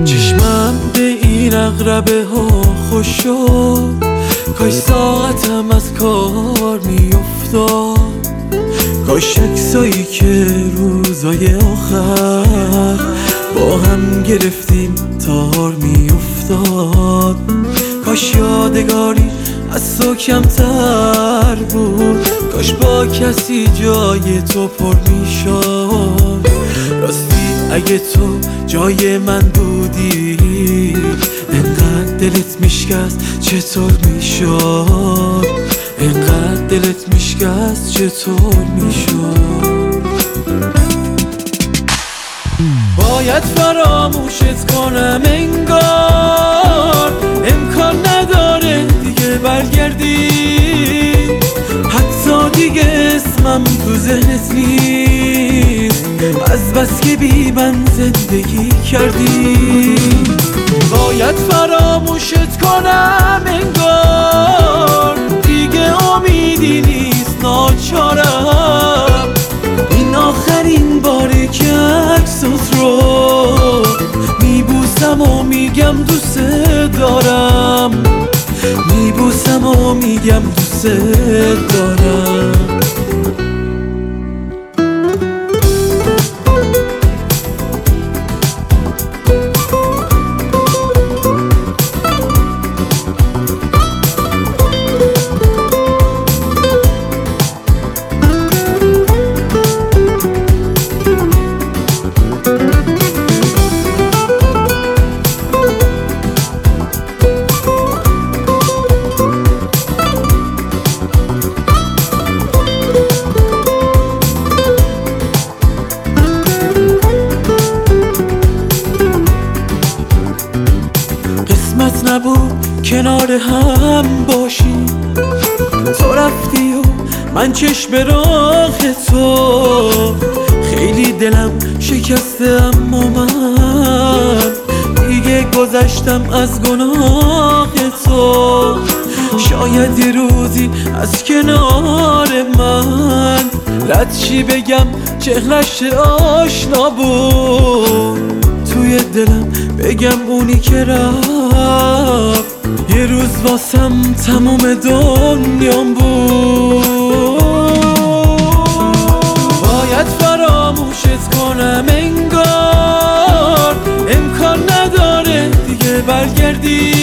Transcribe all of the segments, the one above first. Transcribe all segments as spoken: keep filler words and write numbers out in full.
چشمم به این عقربه ها خوش شد، کاش ساعتم از کار میافتاد، کاش عکسایی که روزای آخر با هم گرفتیم تار میافتاد، کاش یادگاری از تو کمتر بود، کاش با کسی جای تو پر میشد. راستی اگه تو جای من بودی انقدر دلت میشکست چطور میشد، انقدر دلت میشکست چطور میشد. باید فراموشت کنم انگار امکان نداره دیگه برگردی، حتی دیگه اسمم تو ذهنت نیست، از بس که بی من زندگی کردی. باید فراموشت کنم انگار دیگه امیدی نیست، ناچارم این آخرین باره که عکست رو میبوسم و میگم دوست دارم، میبوسم و میگم دوست دارم. قسمت نبود کنار هم باشی، تو رفتی و من چشم راه تو، خیلی دلم شکسته اما من دیگه گذشتم از گناه تو. شاید یه روزی از کنار من رد چی بگم چهرش آشنا بود، توی دلم بگم اونی که رفت یه روز واسم تموم دنیام بود. باید فراموشت کنم انگار امکان نداره دیگه برگردی،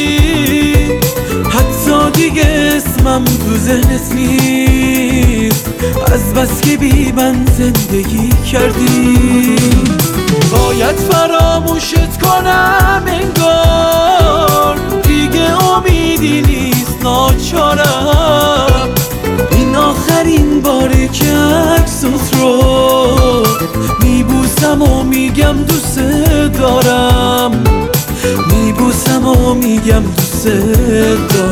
حتی دیگه اسمم تو ذهنت نیست، از بس که بی من زندگی کردی. باید فراموشت کنم انگار دیگه امیدی نیست، ناچارم این آخرین باره که عکست رو میبوسم و میگم دوست دارم، میبوسم و میگم دوست دارم.